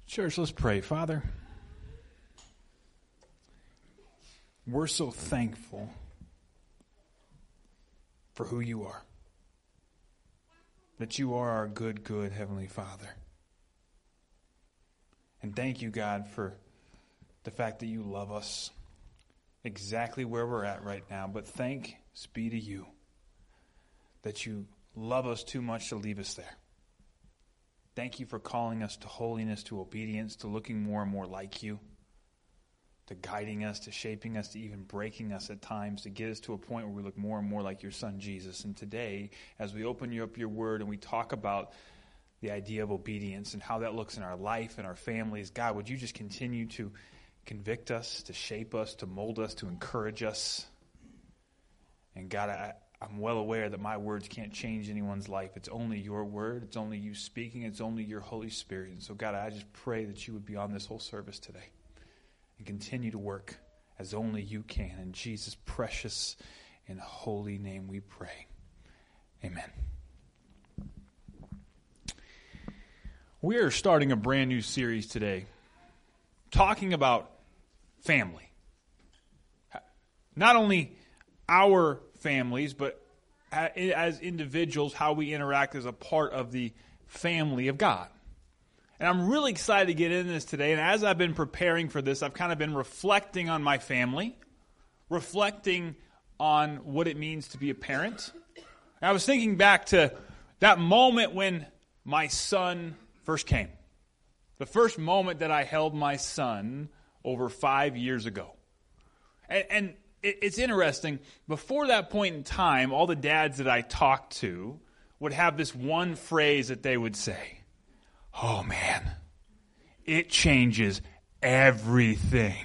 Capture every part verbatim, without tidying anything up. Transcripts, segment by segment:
Church, let's pray. Father, we're so thankful for who you are. That you are our good, good Heavenly Father. And thank you, God, for the fact that you love us exactly where we're at right now. But thanks be to you that you love us too much to leave us there. Thank you for calling us to holiness, to obedience, to looking more and more like you, to guiding us, to shaping us, to even breaking us at times, to get us to a point where we look more and more like your Son, Jesus. And today, as we open you up your word and we talk about the idea of obedience and how that looks in our life and our families, God, would you just continue to convict us, to shape us, to mold us, to encourage us? And God, I, I'm well aware that my words can't change anyone's life. It's only your word. It's only you speaking. It's only your Holy Spirit. And so, God, I just pray that you would be on this whole service today and continue to work as only you can. In Jesus' precious and holy name we pray. Amen. We are starting a brand new series today, talking about family. Not only our families, but as individuals, how we interact as a part of the family of God. And I'm really excited to get into this today. And as I've been preparing for this, I've kind of been reflecting on my family, reflecting on what it means to be a parent. And I was thinking back to that moment when my son first came. The first moment that I held my son over five years ago. And, and it's interesting, before that point in time, all the dads that I talked to would have this one phrase that they would say, "Oh man, it changes everything."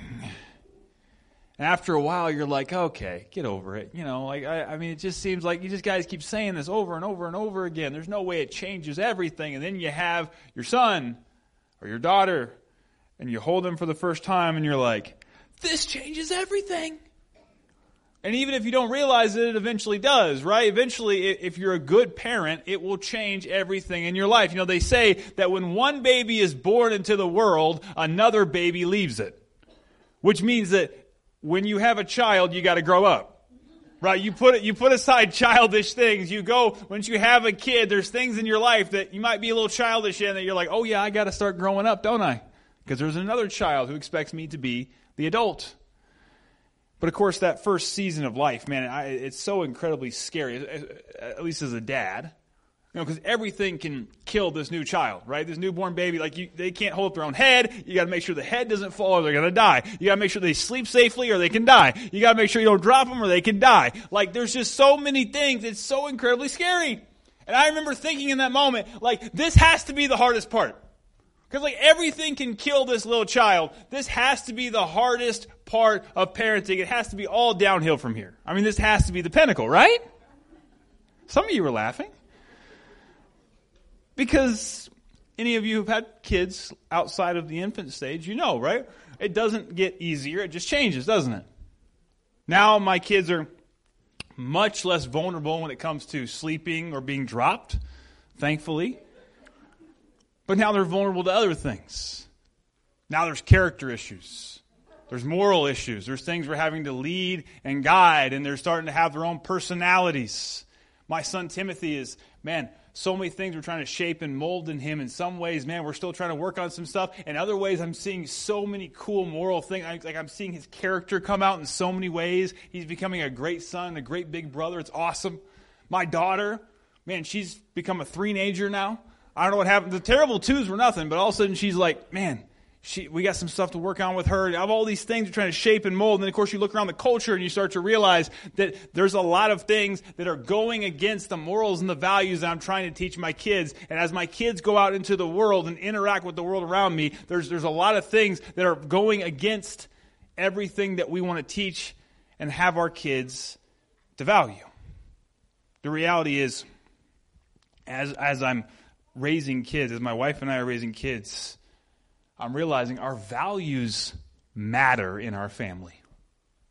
And after a while, you're like, okay, get over it. You know, like I, I mean, it just seems like you just guys keep saying this over and over and over again. There's no way it changes everything. And then you have your son or your daughter, and you hold them for the first time, and you're like, this changes everything. And even if you don't realize it, it eventually does, right? Eventually, if you're a good parent, it will change everything in your life. You know, they say that when one baby is born into the world, another baby leaves it. Which means that when you have a child, you got to grow up, right? You put it, you put aside childish things. You go, once you have a kid, there's things in your life that you might be a little childish in that you're like, oh yeah, I got to start growing up, don't I? Because there's another child who expects me to be the adult. But of course, that first season of life, man, I, it's so incredibly scary, at least as a dad. You know, because everything can kill this new child, right? This newborn baby, like you, they can't hold up their own head. You got to make sure the head doesn't fall or they're going to die. You got to make sure they sleep safely or they can die. You got to make sure you don't drop them or they can die. Like there's just so many things. It's so incredibly scary. And I remember thinking in that moment, like this has to be the hardest part. Because like everything can kill this little child. This has to be the hardest part of parenting. It has to be all downhill from here. I mean, this has to be the pinnacle, right? Some of you were laughing. Because any of you who've had kids outside of the infant stage, you know, right? It doesn't get easier. It just changes, doesn't it? Now my kids are much less vulnerable when it comes to sleeping or being dropped, thankfully. But now they're vulnerable to other things. Now there's character issues. There's moral issues. There's things we're having to lead and guide, and they're starting to have their own personalities. My son Timothy is, man, so many things we're trying to shape and mold in him. In some ways, man, we're still trying to work on some stuff. In other ways, I'm seeing so many cool moral things. Like I'm seeing his character come out in so many ways. He's becoming a great son, a great big brother. It's awesome. My daughter, man, she's become a three-nager now. I don't know what happened. The terrible twos were nothing, but all of a sudden she's like, man, she, we got some stuff to work on with her. I have all these things we're trying to shape and mold. And then, of course, you look around the culture and you start to realize that there's a lot of things that are going against the morals and the values that I'm trying to teach my kids. And as my kids go out into the world and interact with the world around me, there's there's a lot of things that are going against everything that we want to teach and have our kids to value. The reality is, as as I'm raising kids, as my wife and I are raising kids, I'm realizing our values matter in our family.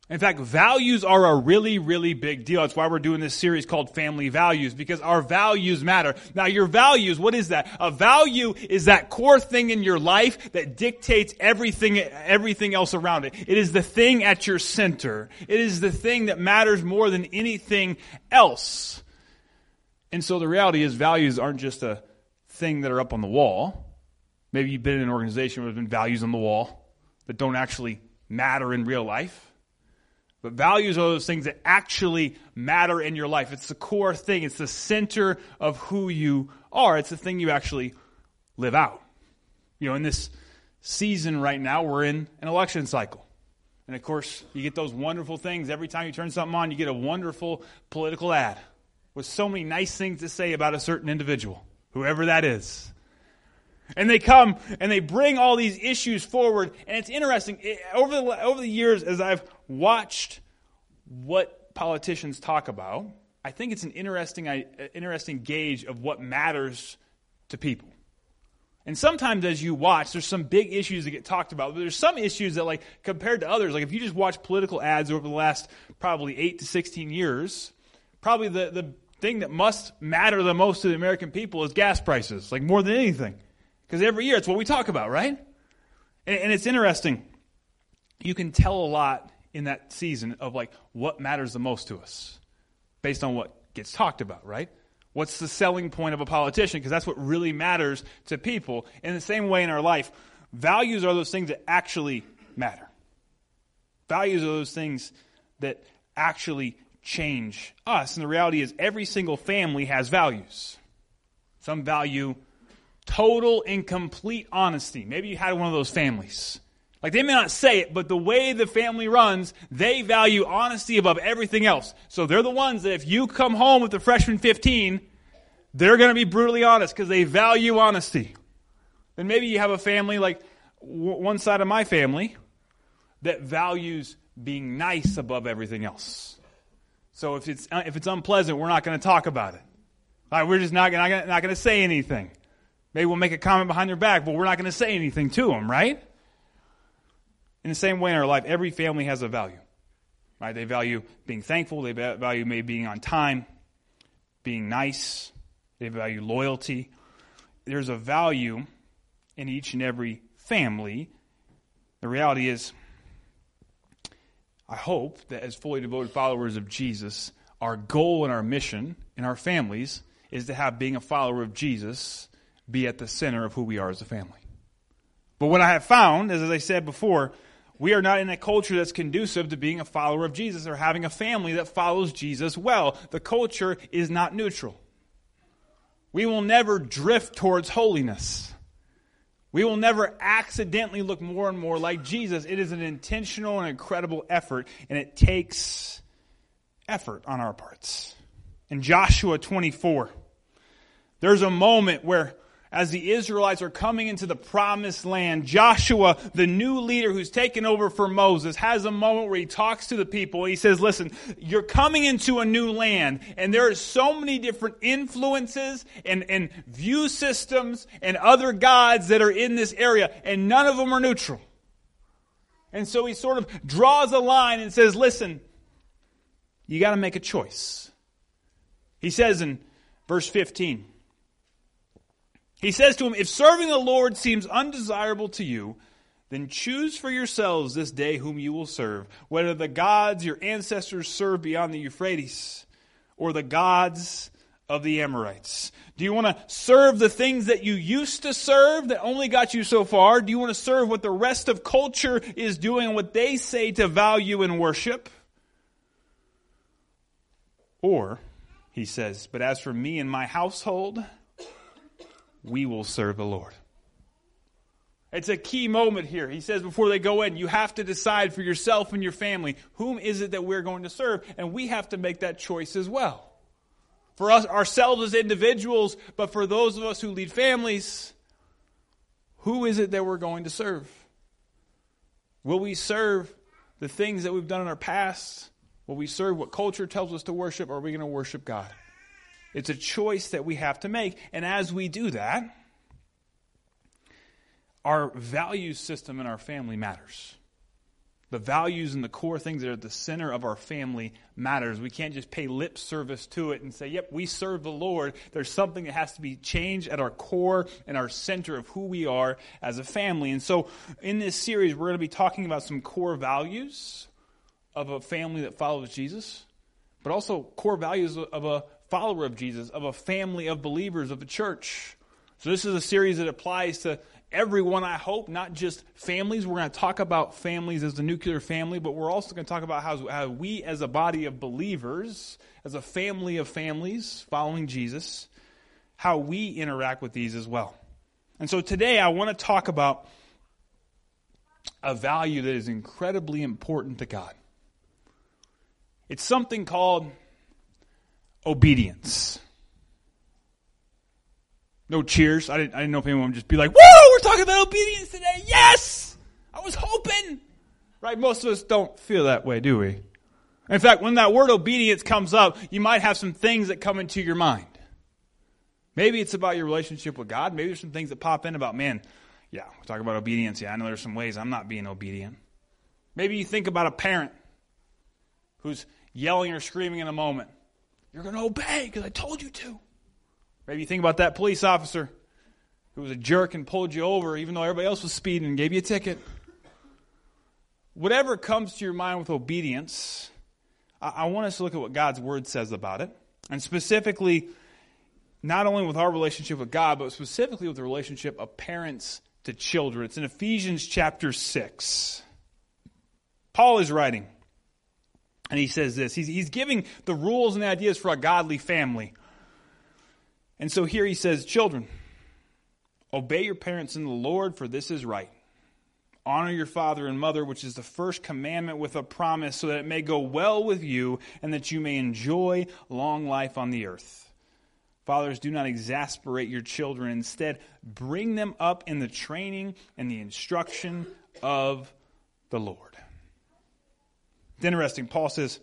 In fact, values are a really, really big deal. That's why we're doing this series called Family Values, because our values matter. Now, your values, what is that? A value is that core thing in your life that dictates everything, everything else around it. It is the thing at your center. It is the thing that matters more than anything else. And so the reality is values aren't just a thing that are up on the wall. Maybe you've been in an organization where there's been values on the wall that don't actually matter in real life. But values are those things that actually matter in your life. It's the core thing. It's the center of who you are. It's the thing you actually live out. You know, in this season right now, we're in an election cycle. And of course, you get those wonderful things. Every time you turn something on, you get a wonderful political ad with so many nice things to say about a certain individual, whoever that is. And they come and they bring all these issues forward. And it's interesting. It, over the, over the years, as I've watched what politicians talk about, I think it's an interesting, uh, interesting gauge of what matters to people. And sometimes as you watch, there's some big issues that get talked about. But there's some issues that, like, compared to others, like if you just watch political ads over the last probably eight to sixteen years, probably the, the thing that must matter the most to the American people is gas prices, like more than anything. Because every year it's what we talk about, right? And, and it's interesting. You can tell a lot in that season of like what matters the most to us based on what gets talked about, right? What's the selling point of a politician? Because that's what really matters to people. In the same way in our life, values are those things that actually matter. Values are those things that actually change us. And the reality is every single family has values. Some value total and complete honesty. Maybe you had one of those families. Like they may not say it, but the way the family runs, they value honesty above everything else. So they're the ones that if you come home with the freshman fifteen, they're going to be brutally honest because they value honesty. Then maybe you have a family like w- one side of my family that values being nice above everything else. So if it's if it's unpleasant, we're not going to talk about it. All right, we're just not going not going to say anything. Maybe we'll make a comment behind their back, but we're not going to say anything to them, right? In the same way in our life, every family has a value. Right? They value being thankful. They value maybe being on time, being nice. They value loyalty. There's a value in each and every family. The reality is, I hope that as fully devoted followers of Jesus, our goal and our mission in our families is to have being a follower of Jesus be at the center of who we are as a family. But what I have found is, as I said before, we are not in a culture that's conducive to being a follower of Jesus or having a family that follows Jesus well. The culture is not neutral. We will never drift towards holiness. We will never accidentally look more and more like Jesus. It is an intentional and incredible effort, and it takes effort on our parts. In Joshua twenty-four, there's a moment where as the Israelites are coming into the promised land, Joshua, the new leader who's taken over for Moses, has a moment where he talks to the people. He says, listen, you're coming into a new land, and there are so many different influences and, and view systems and other gods that are in this area, and none of them are neutral. And so he sort of draws a line and says, listen, you got to make a choice. He says in verse fifteen, he says to him, if serving the Lord seems undesirable to you, then choose for yourselves this day whom you will serve, whether the gods your ancestors served beyond the Euphrates or the gods of the Amorites. Do you want to serve the things that you used to serve that only got you so far? Do you want to serve what the rest of culture is doing and what they say to value and worship? Or, he says, but as for me and my household, we will serve the Lord. It's a key moment here. He says before they go in, you have to decide for yourself and your family, whom is it that we're going to serve? And we have to make that choice as well. For us, ourselves as individuals, but for those of us who lead families, who is it that we're going to serve? Will we serve the things that we've done in our past? Will we serve what culture tells us to worship, or are we going to worship God? It's a choice that we have to make. And as we do that, our value system in our family matters. The values and the core things that are at the center of our family matters. We can't just pay lip service to it and say, yep, we serve the Lord. There's something that has to be changed at our core and our center of who we are as a family. And so in this series, we're going to be talking about some core values of a family that follows Jesus, but also core values of a follower of Jesus, of a family of believers of the church. So this is a series that applies to everyone, I hope, not just families. We're going to talk about families as the nuclear family, but we're also going to talk about how, how we as a body of believers, as a family of families following Jesus, how we interact with these as well. And so today I want to talk about a value that is incredibly important to God. It's something called obedience. No cheers. I didn't, I didn't know if anyone would just be like, whoa, we're talking about obedience today. Yes! I was hoping. Right? Most of us don't feel that way, do we? In fact, when that word obedience comes up, you might have some things that come into your mind. Maybe it's about your relationship with God. Maybe there's some things that pop in about, man, yeah, we're talking about obedience. Yeah, I know there's some ways I'm not being obedient. Maybe you think about a parent who's yelling or screaming in a moment. You're going to obey because I told you to. Maybe you think about that police officer who was a jerk and pulled you over even though everybody else was speeding and gave you a ticket. Whatever comes to your mind with obedience, I, I want us to look at what God's Word says about it. And specifically, not only with our relationship with God, but specifically with the relationship of parents to children. It's in Ephesians chapter six. Paul is writing, and he says this. He's, he's giving the rules and the ideas for a godly family. And so here he says, children, obey your parents in the Lord, for this is right. Honor your father and mother, which is the first commandment with a promise, so that it may go well with you and that you may enjoy long life on the earth. Fathers, do not exasperate your children. Instead, bring them up in the training and the instruction of the Lord. It's interesting. Paul says,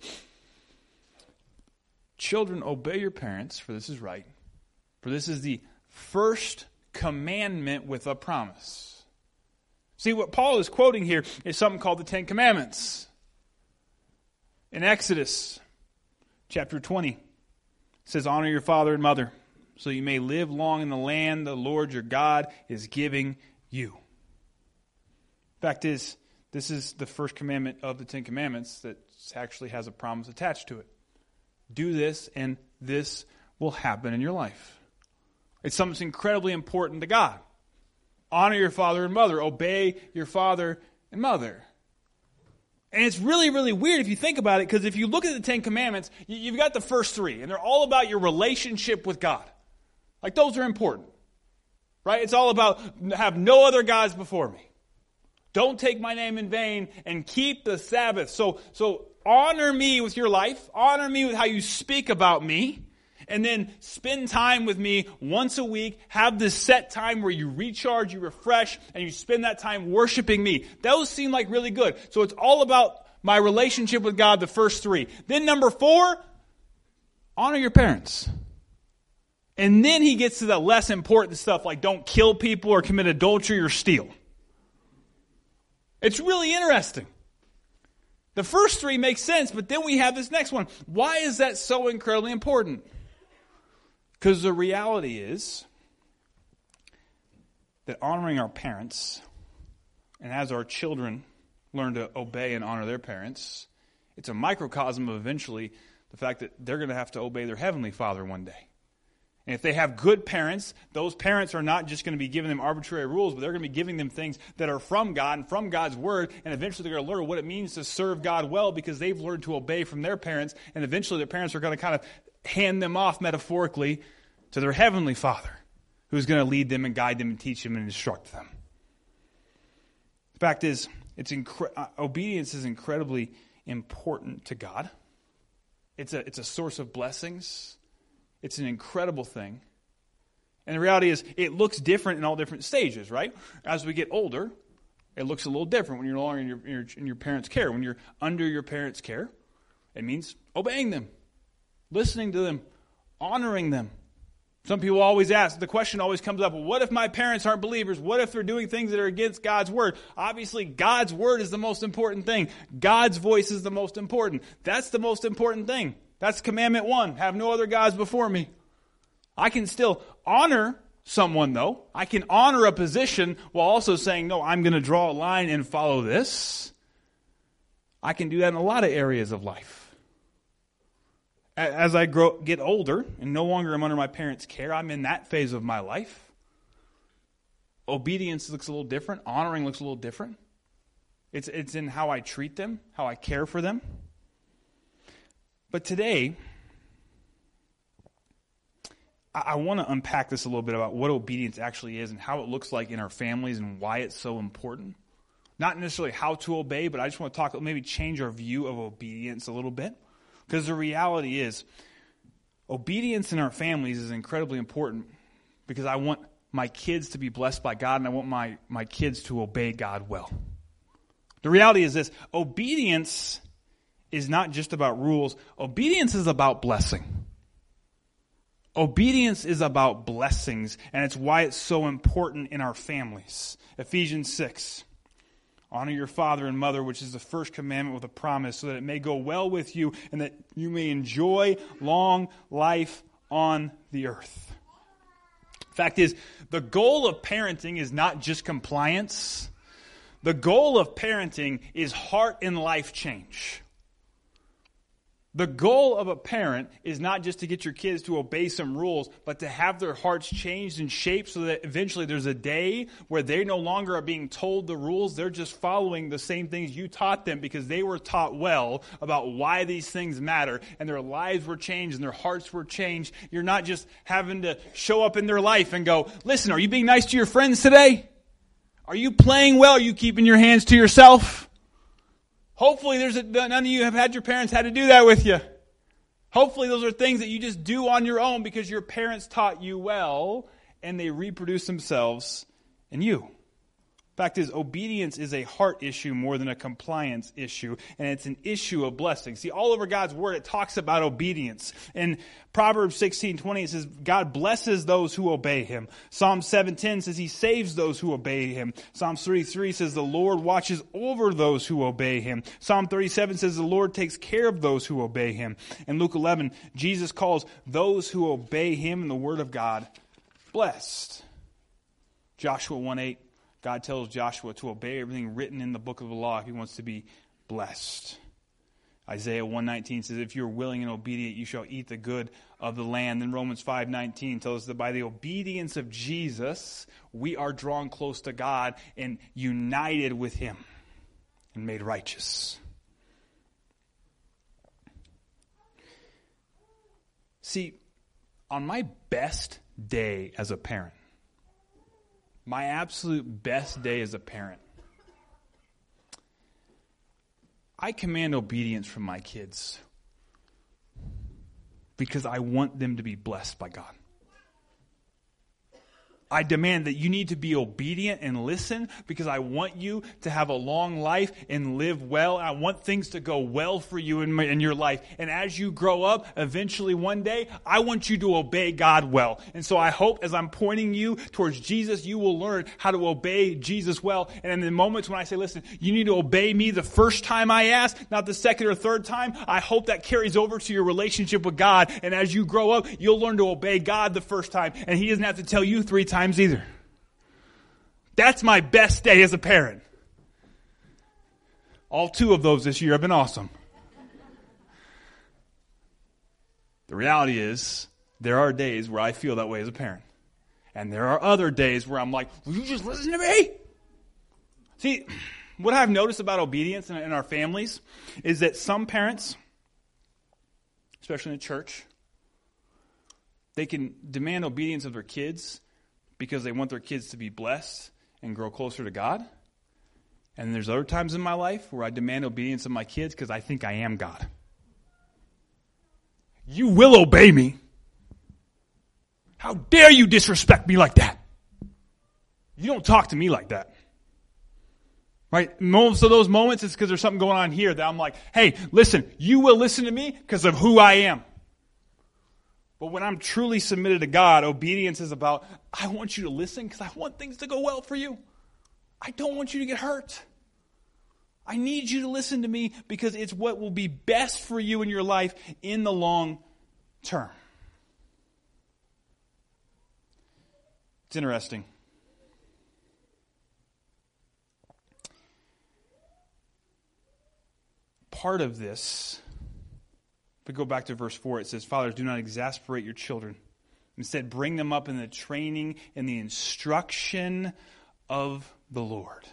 children, obey your parents, for this is right. For this is the first commandment with a promise. See, what Paul is quoting here is something called the Ten Commandments. In Exodus chapter twenty, it says, honor your father and mother, so you may live long in the land the Lord your God is giving you. Fact is, this is the first commandment of the Ten Commandments that actually has a promise attached to it. Do this, and this will happen in your life. It's something that's incredibly important to God. Honor your father and mother. Obey your father and mother. And it's really, really weird if you think about it, because if you look at the Ten Commandments, you've got the first three, and they're all about your relationship with God. Like, those are important. Right? It's all about have no other gods before me. Don't take my name in vain, and keep the Sabbath. So, so honor me with your life. Honor me with how you speak about me. And then spend time with me once a week. Have this set time where you recharge, you refresh, and you spend that time worshiping me. Those seem like really good. So it's all about my relationship with God, the first three. Then number four, honor your parents. And then he gets to the less important stuff like don't kill people or commit adultery or steal. It's really interesting. The first three make sense, but then we have this next one. Why is that so incredibly important? Because the reality is that honoring our parents, and as our children learn to obey and honor their parents, it's a microcosm of eventually the fact that they're going to have to obey their heavenly Father one day. And if they have good parents, those parents are not just going to be giving them arbitrary rules, but they're going to be giving them things that are from God and from God's Word, and eventually they're going to learn what it means to serve God well because they've learned to obey from their parents, and eventually their parents are going to kind of hand them off metaphorically to their heavenly Father, who's going to lead them and guide them and teach them and instruct them. The fact is, it's incre- uh, obedience is incredibly important to God. It's a, it's a source of blessings. It's an incredible thing. And the reality is, it looks different in all different stages, right? As we get older, it looks a little different when you're no longer in your, in your, in your parents' care. When you're under your parents' care, it means obeying them, listening to them, honoring them. Some people always ask, the question always comes up, well, what if my parents aren't believers? What if they're doing things that are against God's word? Obviously, God's word is the most important thing. God's voice is the most important. That's the most important thing. That's commandment one. Have no other gods before me. I can still honor someone, though. I can honor a position while also saying, no, I'm going to draw a line and follow this. I can do that in a lot of areas of life. As I grow, get older and no longer am under my parents' care, I'm in that phase of my life. Obedience looks a little different. Honoring looks a little different. It's, it's in how I treat them, how I care for them. But today, I, I want to unpack this a little bit about what obedience actually is and how it looks like in our families and why it's so important. Not necessarily how to obey, but I just want to talk, maybe change our view of obedience a little bit. Because the reality is, obedience in our families is incredibly important because I want my kids to be blessed by God and I want my, my kids to obey God well. The reality is this, obedience is not just about rules. Obedience is about blessing. Obedience is about blessings, and it's why it's so important in our families. Ephesians six. Honor your father and mother, which is the first commandment with a promise, so that it may go well with you and that you may enjoy long life on the earth. Fact is, the goal of parenting is not just compliance. The goal of parenting is heart and life change. The goal of a parent is not just to get your kids to obey some rules, but to have their hearts changed and shaped so that eventually there's a day where they no longer are being told the rules. They're just following the same things you taught them because they were taught well about why these things matter, and their lives were changed and their hearts were changed. You're not just having to show up in their life and go, listen, are you being nice to your friends today? Are you playing well? Are you keeping your hands to yourself? Hopefully there's a, none of you have had your parents had to do that with you. Hopefully those are things that you just do on your own because your parents taught you well and they reproduce themselves in you. Fact is, obedience is a heart issue more than a compliance issue, and it's an issue of blessing. See, all over God's word, it talks about obedience. In Proverbs sixteen twenty, it says, God blesses those who obey him. Psalm seven ten says he saves those who obey him. Psalm thirty-three says the Lord watches over those who obey him. Psalm thirty-seven says the Lord takes care of those who obey him. In Luke eleven, Jesus calls those who obey him in the word of God blessed. Joshua one eight. God tells Joshua to obey everything written in the book of the law if he wants to be blessed. Isaiah one nineteen says, if you're willing and obedient, you shall eat the good of the land. Then Romans five nineteen tells us that by the obedience of Jesus, we are drawn close to God and united with him and made righteous. See, on my best day as a parent, my absolute best day as a parent, I command obedience from my kids because I want them to be blessed by God. I demand that you need to be obedient and listen because I want you to have a long life and live well. I want things to go well for you in, my, in your life. And as you grow up, eventually one day, I want you to obey God well. And so I hope as I'm pointing you towards Jesus, you will learn how to obey Jesus well. And in the moments when I say, listen, you need to obey me the first time I ask, not the second or third time, I hope that carries over to your relationship with God. And as you grow up, you'll learn to obey God the first time. And he doesn't have to tell you three times either. That's my best day as a parent. All two of those this year have been awesome. The reality is, there are days where I feel that way as a parent. And there are other days where I'm like, will you just listen to me? See, what I've noticed about obedience in, in our families is that some parents, especially in the church, they can demand obedience of their kids because they want their kids to be blessed and grow closer to God. And there's other times in my life where I demand obedience of my kids because I think I am God. You will obey me. How dare you disrespect me like that? You don't talk to me like that. Right? Most of those moments, it's because there's something going on here that I'm like, hey, listen, you will listen to me because of who I am. But when I'm truly submitted to God, obedience is about, I want you to listen because I want things to go well for you. I don't want you to get hurt. I need you to listen to me because it's what will be best for you in your life in the long term. It's interesting. Part of this, if we go back to verse four, it says, Fathers, do not exasperate your children. Instead, bring them up in the training and the instruction of the Lord.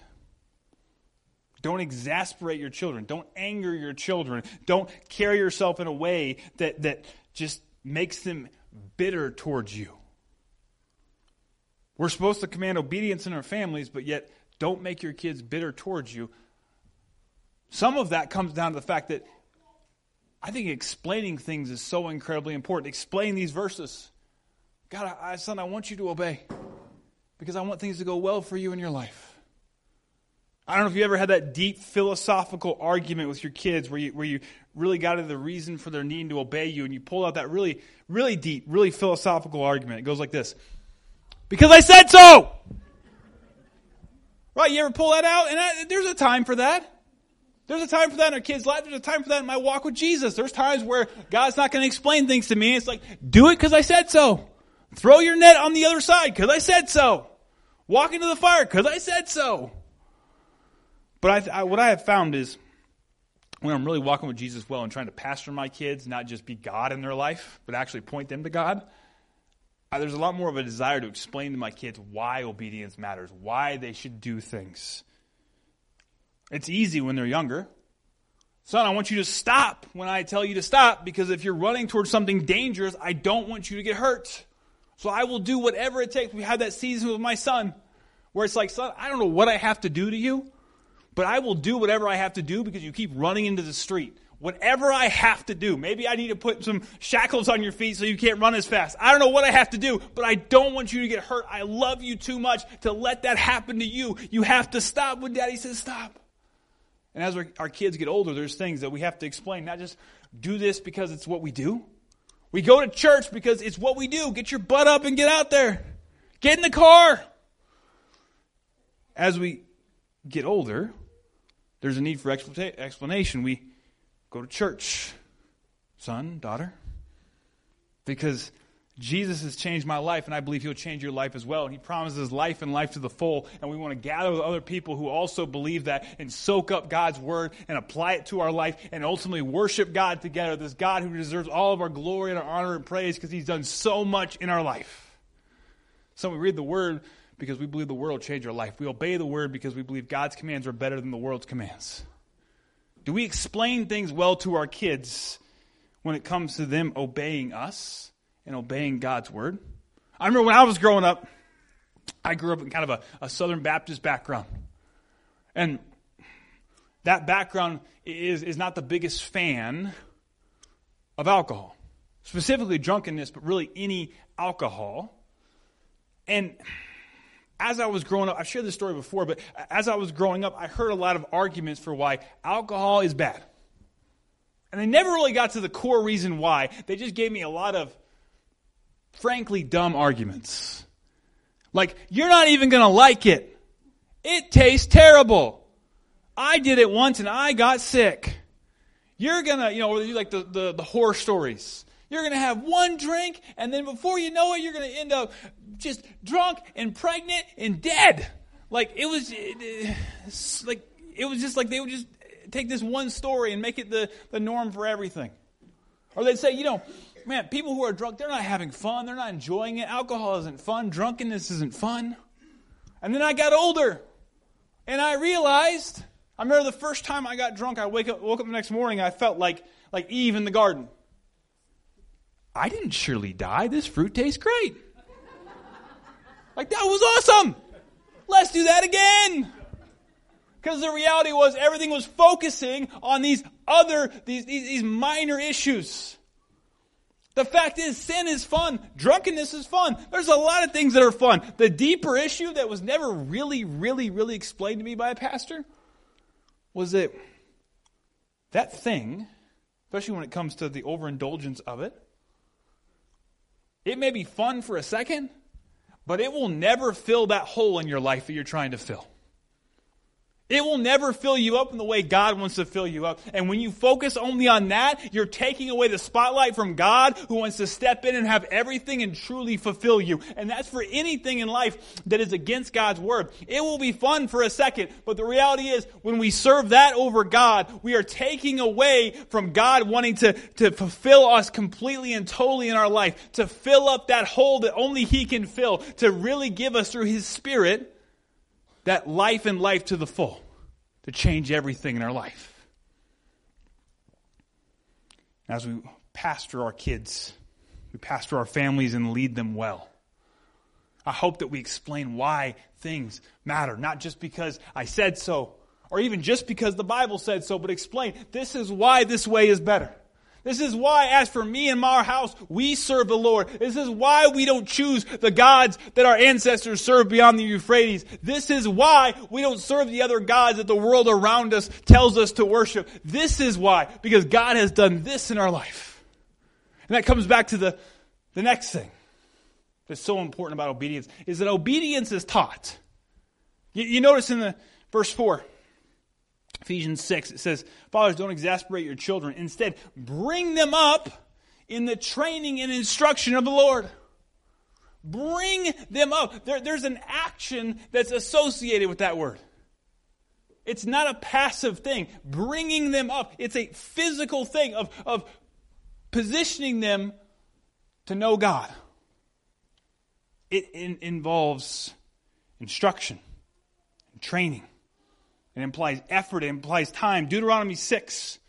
Don't exasperate your children. Don't anger your children. Don't carry yourself in a way that, that just makes them bitter towards you. We're supposed to command obedience in our families, but yet don't make your kids bitter towards you. Some of that comes down to the fact that I think explaining things is so incredibly important. Explain these verses. God, I, son, I want you to obey because I want things to go well for you in your life. I don't know if you ever had that deep philosophical argument with your kids where you where you really got to the reason for their needing to obey you, and you pull out that really, really deep, really philosophical argument. It goes like this. Because I said so! Right, you ever pull that out? And I, there's a time for that. There's a time for that in our kids' life. There's a time for that in my walk with Jesus. There's times where God's not going to explain things to me. It's like, do it because I said so. Throw your net on the other side because I said so. Walk into the fire because I said so. But I, I, what I have found is when I'm really walking with Jesus well and trying to pastor my kids, not just be God in their life, but actually point them to God, I, there's a lot more of a desire to explain to my kids why obedience matters, why they should do things. It's easy when they're younger. Son, I want you to stop when I tell you to stop, because if you're running towards something dangerous, I don't want you to get hurt. So I will do whatever it takes. We had that season with my son where it's like, son, I don't know what I have to do to you, but I will do whatever I have to do because you keep running into the street. Whatever I have to do. Maybe I need to put some shackles on your feet so you can't run as fast. I don't know what I have to do, but I don't want you to get hurt. I love you too much to let that happen to you. You have to stop when Daddy says stop. And as our, our kids get older, there's things that we have to explain. Not just do this because it's what we do. We go to church because it's what we do. Get your butt up and get out there. Get in the car. As we get older, there's a need for explanation. We go to church, son, daughter, because Jesus has changed my life, and I believe he'll change your life as well. And he promises life and life to the full, and we want to gather with other people who also believe that and soak up God's word and apply it to our life and ultimately worship God together, this God who deserves all of our glory and our honor and praise because he's done so much in our life. So we read the word because we believe the word will change our life. We obey the word because we believe God's commands are better than the world's commands. Do we explain things well to our kids when it comes to them obeying us and obeying God's word? I remember when I was growing up, I grew up in kind of a, a Southern Baptist background. And that background is, is not the biggest fan of alcohol. Specifically drunkenness, but really any alcohol. And as I was growing up, I've shared this story before, but as I was growing up, I heard a lot of arguments for why alcohol is bad. And they never really got to the core reason why. They just gave me a lot of, frankly, dumb arguments. Like, you're not even going to like it. It tastes terrible. I did it once and I got sick. You're going to, you know, like the, the, the horror stories. You're going to have one drink, and then before you know it, you're going to end up just drunk and pregnant and dead. Like it was, it, like it was just like they would just take this one story and make it the, the norm for everything. Or they'd say, you know, man, people who are drunk, they're not having fun. They're not enjoying it. Alcohol isn't fun. Drunkenness isn't fun. And then I got older, and I realized, I remember the first time I got drunk, I wake up, woke up the next morning, I felt like like Eve in the garden. I didn't surely die. This fruit tastes great. Like, that was awesome. Let's do that again. Because the reality was everything was focusing on these other, these, these, these minor issues. The fact is, sin is fun. Drunkenness is fun. There's a lot of things that are fun. The deeper issue that was never really, really, really explained to me by a pastor was that that thing, especially when it comes to the overindulgence of it, It may be fun for a second, but it will never fill that hole in your life that you're trying to fill. It will never fill you up in the way God wants to fill you up. And when you focus only on that, you're taking away the spotlight from God, who wants to step in and have everything and truly fulfill you. And that's for anything in life that is against God's word. It will be fun for a second, but the reality is when we serve that over God, we are taking away from God wanting to, to fulfill us completely and totally in our life, to fill up that hole that only He can fill, to really give us through His Spirit that life and life to the full, to change everything in our life. As we pastor our kids, we pastor our families and lead them well, I hope that we explain why things matter, not just because I said so, or even just because the Bible said so, but explain, this is why this way is better. This is why, as for me and our house, we serve the Lord. This is why we don't choose the gods that our ancestors served beyond the Euphrates. This is why we don't serve the other gods that the world around us tells us to worship. This is why, because God has done this in our life. And that comes back to the, the next thing that's so important about obedience, is that obedience is taught. You, you notice in the verse four, Ephesians six, it says, fathers, don't exasperate your children. Instead, bring them up in the training and instruction of the Lord. Bring them up. There, there's an action that's associated with that word. It's not a passive thing. Bringing them up. It's a physical thing of, of positioning them to know God. It in, involves instruction and training. It implies effort. It implies time. Deuteronomy six.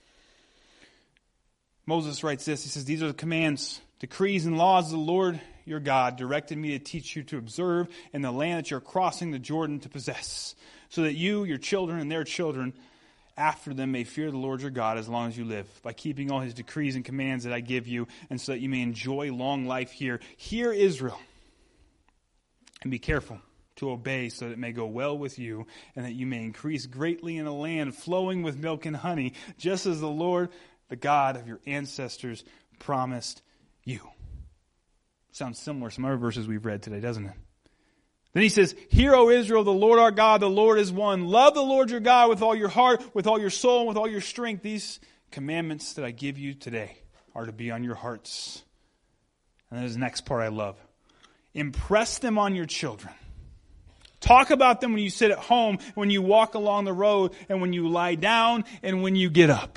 Moses writes this. He says, these are the commands, decrees, and laws of the Lord your God directed me to teach you to observe in the land that you're crossing the Jordan to possess, so that you, your children, and their children after them may fear the Lord your God as long as you live, by keeping all His decrees and commands that I give you, and so that you may enjoy long life here. Hear, Israel, and be careful to obey, so that it may go well with you, and that you may increase greatly in a land flowing with milk and honey, just as the Lord, the God of your ancestors, promised you. Sounds similar to some other verses we've read today, doesn't it? Then he says, hear, O Israel, the Lord our God, the Lord is one. Love the Lord your God with all your heart, with all your soul, and with all your strength. These commandments that I give you today are to be on your hearts. And there's the next part I love. Impress them on your children. Talk about them when you sit at home, when you walk along the road, and when you lie down, and when you get up.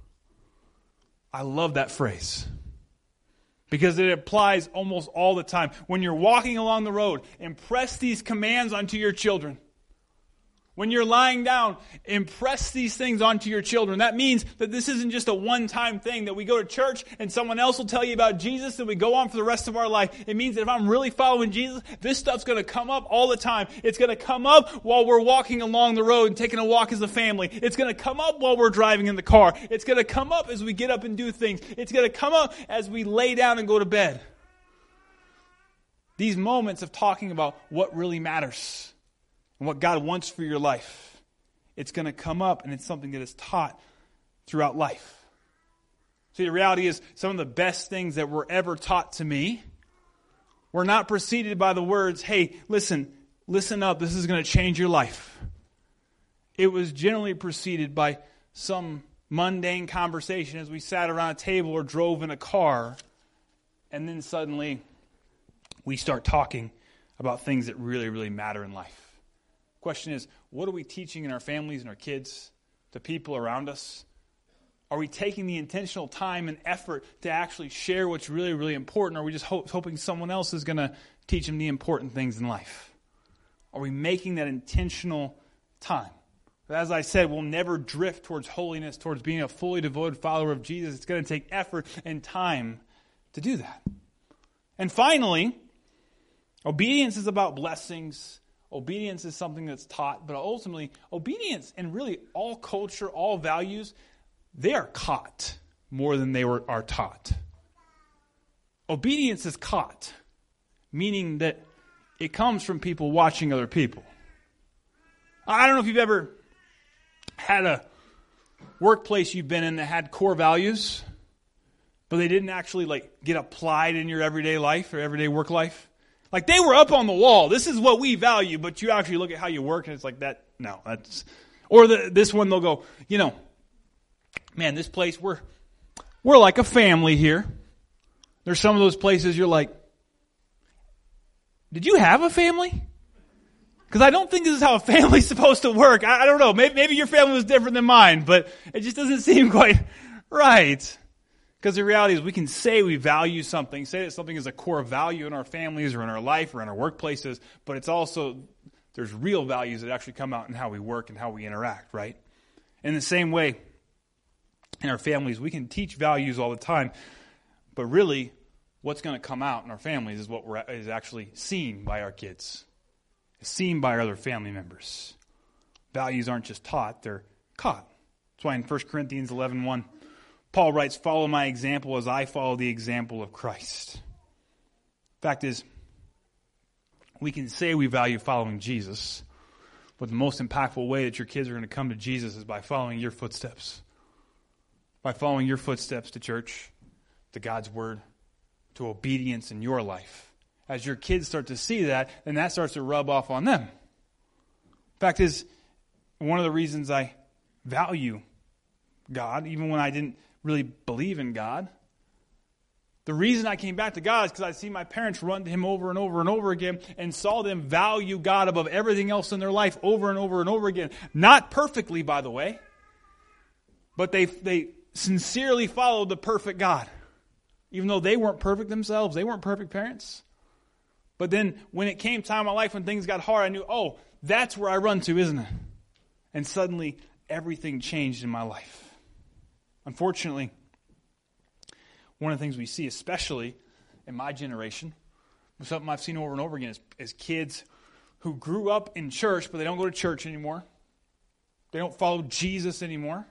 I love that phrase, because it applies almost all the time. When you're walking along the road, impress these commands onto your children. When you're lying down, impress these things onto your children. That means that this isn't just a one-time thing, that we go to church and someone else will tell you about Jesus and we go on for the rest of our life. It means that if I'm really following Jesus, this stuff's going to come up all the time. It's going to come up while we're walking along the road and taking a walk as a family. It's going to come up while we're driving in the car. It's going to come up as we get up and do things. It's going to come up as we lay down and go to bed. These moments of talking about what really matters and what God wants for your life, it's going to come up, and it's something that is taught throughout life. See, the reality is some of the best things that were ever taught to me were not preceded by the words, hey, listen, listen up, this is going to change your life. It was generally preceded by some mundane conversation as we sat around a table or drove in a car, and then suddenly we start talking about things that really, really matter in life. Question is, what are we teaching in our families and our kids, to people around us? Are we taking the intentional time and effort to actually share what's really, really important? Or are we just ho- hoping someone else is going to teach them the important things in life? Are we making that intentional time? As I said, we'll never drift towards holiness, towards being a fully devoted follower of Jesus. It's going to take effort and time to do that. And finally, obedience is about blessings. Obedience is something that's taught, but ultimately, obedience and really all culture, all values, they are caught more than they were, are taught. Obedience is caught, meaning that it comes from people watching other people. I don't know if you've ever had a workplace you've been in that had core values. but they didn't actually like get applied in your everyday life or everyday work life. Like they were up on the wall. This is what we value, but you actually look at how you work and it's like that. No, that's, or the, this one they'll go, you know, man, this place, we're, we're like a family here. There's some of those places you're like, did you have a family? Because I don't think this is how a family's supposed to work. I, I don't know. Maybe, maybe your family was different than mine, but it just doesn't seem quite right. Because the reality is we can say we value something, say that something is a core value in our families or in our life or in our workplaces, but it's also, there's real values that actually come out in how we work and how we interact, right? In the same way, in our families, we can teach values all the time, but really, what's going to come out in our families is what we're, is actually seen by our kids, seen by our other family members. Values aren't just taught, they're caught. That's why in First Corinthians eleven one, Paul writes, follow my example as I follow the example of Christ. Fact is, we can say we value following Jesus, but the most impactful way that your kids are going to come to Jesus is by following your footsteps. By following your footsteps to church, to God's Word, to obedience in your life. As your kids start to see that, then that starts to rub off on them. Fact is, one of the reasons I value God, even when I didn't really believe in God, the reason I came back to God is because I see my parents run to Him over and over and over again and saw them value God above everything else in their life over and over and over again. Not perfectly, by the way, but they they sincerely followed the perfect God. Even though they weren't perfect themselves, they weren't perfect parents. But then when it came time in my life when things got hard, I knew, oh, that's where I run to, isn't it? And suddenly everything changed in my life. Unfortunately, one of the things we see, especially in my generation, something I've seen over and over again, is, is kids who grew up in church, but they don't go to church anymore. They don't follow Jesus anymore.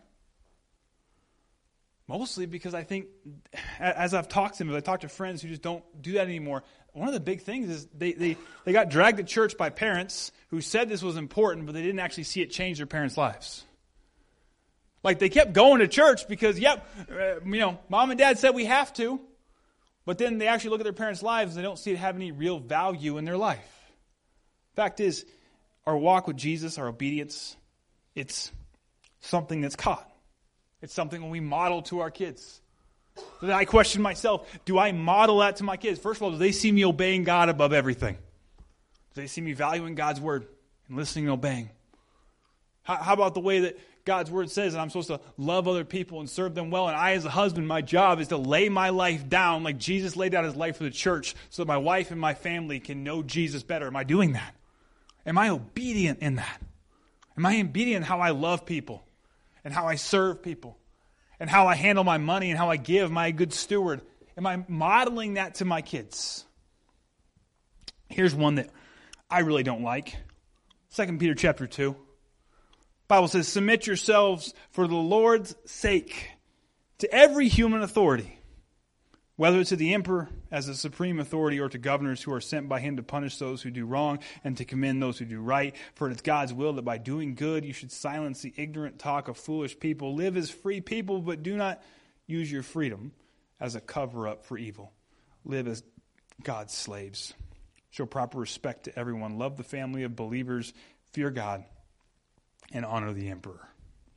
Mostly because I think, as I've talked to them, as I talk to friends who just don't do that anymore, one of the big things is they, they, they got dragged to church by parents who said this was important, but they didn't actually see it change their parents' lives. Like they kept going to church because, yep, uh, you know, mom and dad said we have to, but then they actually look at their parents' lives and they don't see it have any real value in their life. Fact is, our walk with Jesus, our obedience, it's something that's caught. It's something when we model to our kids. So then I question myself, do I model that to my kids? First of all, do they see me obeying God above everything? Do they see me valuing God's Word and listening and obeying? How, how about the way that God's Word says that I'm supposed to love other people and serve them well, and I as a husband, my job is to lay my life down like Jesus laid down His life for the church so that my wife and my family can know Jesus better. Am I doing that? Am I obedient in that? Am I obedient in how I love people? And how I serve people, and how I handle my money, and how I give, my good steward? Am I modeling that to my kids? Here's one that I really don't like. Second Peter chapter two. The Bible says, submit yourselves for the Lord's sake to every human authority, whether to the emperor as the supreme authority or to governors who are sent by him to punish those who do wrong and to commend those who do right. For it is God's will that by doing good you should silence the ignorant talk of foolish people. Live as free people, but do not use your freedom as a cover-up for evil. Live as God's slaves. Show proper respect to everyone. Love the family of believers. Fear God and honor the emperor.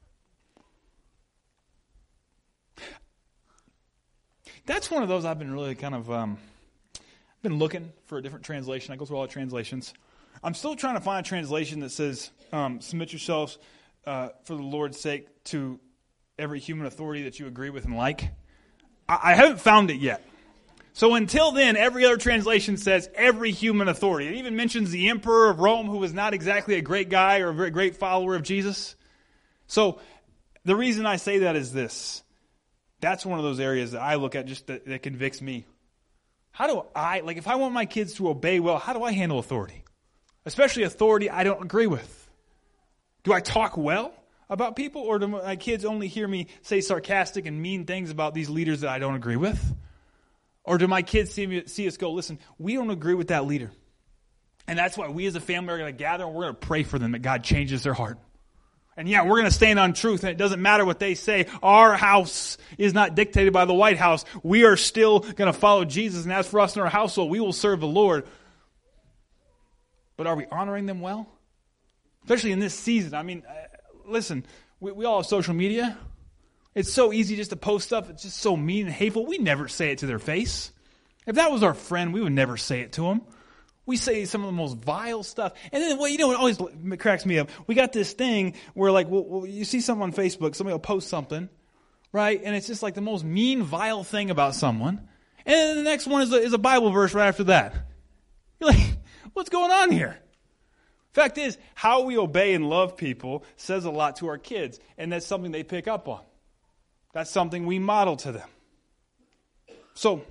That's one of those I've been really kind of, um, been looking for a different translation. I go through all the translations. I'm still trying to find a translation that says, um, submit yourselves uh, for the Lord's sake to every human authority that you agree with and like. I, I haven't found it yet. So until then, every other translation says every human authority. It even mentions the emperor of Rome, who was not exactly a great guy or a very great follower of Jesus. So the reason I say that is this. That's one of those areas that I look at just that, that convicts me. How do I, like if I want my kids to obey well, how do I handle authority? Especially authority I don't agree with. Do I talk well about people, or do my kids only hear me say sarcastic and mean things about these leaders that I don't agree with? Or do my kids see, me, see us go, listen, we don't agree with that leader. And that's why we as a family are going to gather and we're going to pray for them that God changes their heart. And yeah, we're going to stand on truth, and it doesn't matter what they say. Our house is not dictated by the White House. We are still going to follow Jesus, and as for us and our household, we will serve the Lord. But are we honoring them well? Especially in this season. I mean, uh, listen, we, we all have social media. It's so easy just to post stuff. It's just so mean and hateful. We never say it to their face. If that was our friend, we would never say it to them. We say some of the most vile stuff. And then, well, you know what always cracks me up? We got this thing where, like, well, well, you see something on Facebook, somebody will post something, right? And it's just like the most mean, vile thing about someone. And then the next one is a, is a Bible verse right after that. You're like, what's going on here? Fact is, how we obey and love people says a lot to our kids. And that's something they pick up on. That's something we model to them. So,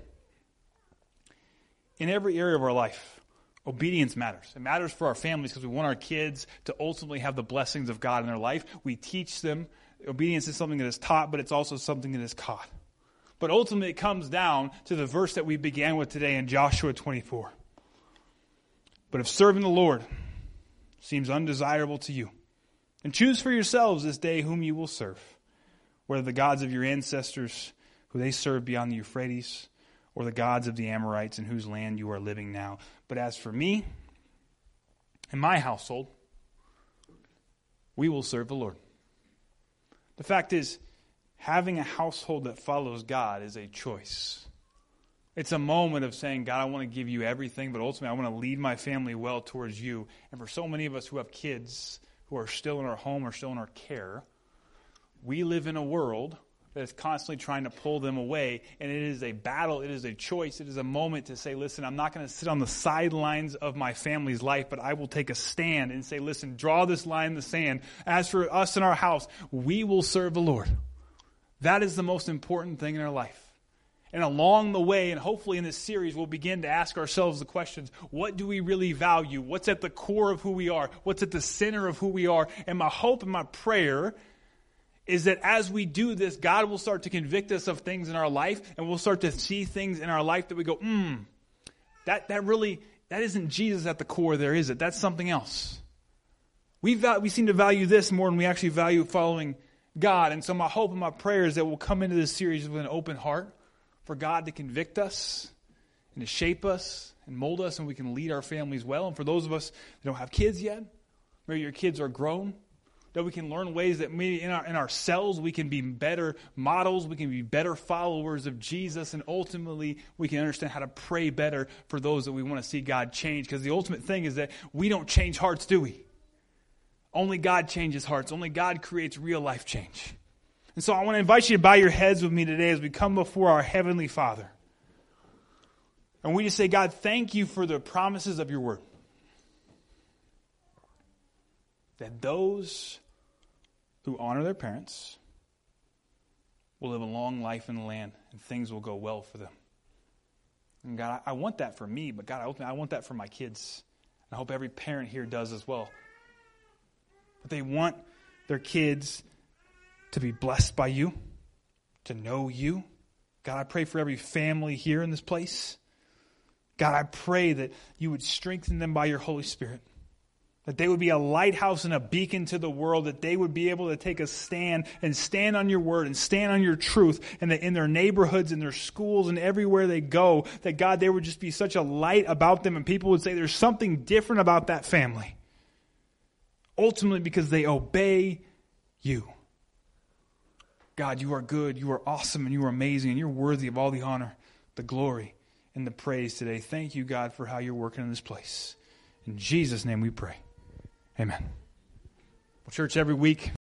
in every area of our life, obedience matters. It matters for our families because we want our kids to ultimately have the blessings of God in their life. We teach them. Obedience is something that is taught, but it's also something that is caught. But ultimately it comes down to the verse that we began with today in Joshua twenty-four. But if serving the Lord seems undesirable to you, then choose for yourselves this day whom you will serve, whether the gods of your ancestors who they served beyond the Euphrates, or the gods of the Amorites in whose land you are living now. But as for me and my household, we will serve the Lord. The fact is, having a household that follows God is a choice. It's a moment of saying, God, I want to give you everything, but ultimately I want to lead my family well towards you. And for so many of us who have kids who are still in our home or still in our care, we live in a world that is constantly trying to pull them away. And it is a battle. It is a choice. It is a moment to say, listen, I'm not going to sit on the sidelines of my family's life, but I will take a stand and say, listen, draw this line in the sand. As for us in our house, we will serve the Lord. That is the most important thing in our life. And along the way, and hopefully in this series, we'll begin to ask ourselves the questions, what do we really value? What's at the core of who we are? What's at the center of who we are? And my hope and my prayer is that as we do this, God will start to convict us of things in our life, and we'll start to see things in our life that we go, hmm, that, that really, that isn't Jesus at the core there, is it? That's something else. We val- we seem to value this more than we actually value following God. And so my hope and my prayer is that we'll come into this series with an open heart for God to convict us and to shape us and mold us, and we can lead our families well. And for those of us that don't have kids yet, maybe your kids are grown, that we can learn ways that maybe in, our, in ourselves we can be better models, we can be better followers of Jesus, and ultimately we can understand how to pray better for those that we want to see God change. Because the ultimate thing is that we don't change hearts, do we? Only God changes hearts. Only God creates real life change. And so I want to invite you to bow your heads with me today as we come before our Heavenly Father. And we just say, God, thank you for the promises of your word. That those who honor their parents will live a long life in the land and things will go well for them. And God, I want that for me, but God, I want that for my kids. And I hope every parent here does as well. But they want their kids to be blessed by you, to know you. God, I pray for every family here in this place. God, I pray that you would strengthen them by your Holy Spirit. That they would be a lighthouse and a beacon to the world, that they would be able to take a stand and stand on your word and stand on your truth, and that in their neighborhoods, in their schools, and everywhere they go, that God, there would just be such a light about them, and people would say there's something different about that family. Ultimately because they obey you. God, you are good, you are awesome, and you are amazing, and you're worthy of all the honor, the glory, and the praise today. Thank you, God, for how you're working in this place. In Jesus' name we pray. Amen. Well, church, every week